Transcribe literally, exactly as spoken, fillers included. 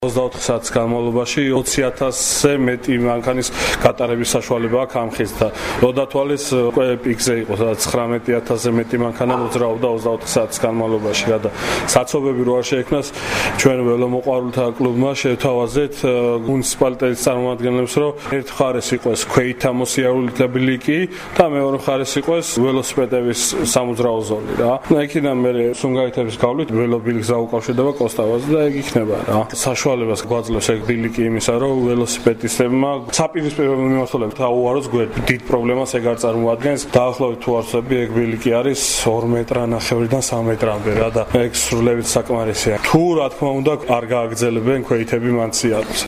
ოცდაოთხ საათის განმავლობაში ოცი ათასზე მეტი მანქანის გატარების საშუალება აქვს ამ ხის და როდათვალის უკვე პიკზე იყო, სადაც ცხრამეტი ათასზე მეტი მანქანა მოძრაობდა ოცდაოთხ საათის განმავლობაში და საცობები რო არ შეექმნას ჩვენ ველომოყვარულთა კლუბმა შევთავაზეთ მუნიციპალიტეტის წარმომადგენლებს, რომ ერთ მხარეს იყოს ქვეით ამოსიარულით ბილიკი და მეორე მხარეს იყოს ველოსიპედების სამოძრაო ზოლი რა. Იქიდან მე სუმგაითების გავლით ველობილიკს დაუკავშირდება კოსტავაზე და ეგ იქნება რა. საშუალებას გვაძლევს ეგ ბილიკი იმისა, რომ ველოსიპედისტებმა საპირისპირო მიმართულებით აუაროს გვერდით დიდ პრობლემას ეგ არ წარმოადგენს. დაახლოებით თუ არსები ეგ ბილიკი არის ორი მეტრანახევრიდან სამი მეტრამდე რა და ეგ სრულებით საკმარისია. თუ რა თქმა უნდა არ გააგრძელებენ ქვეითები მანციალებს.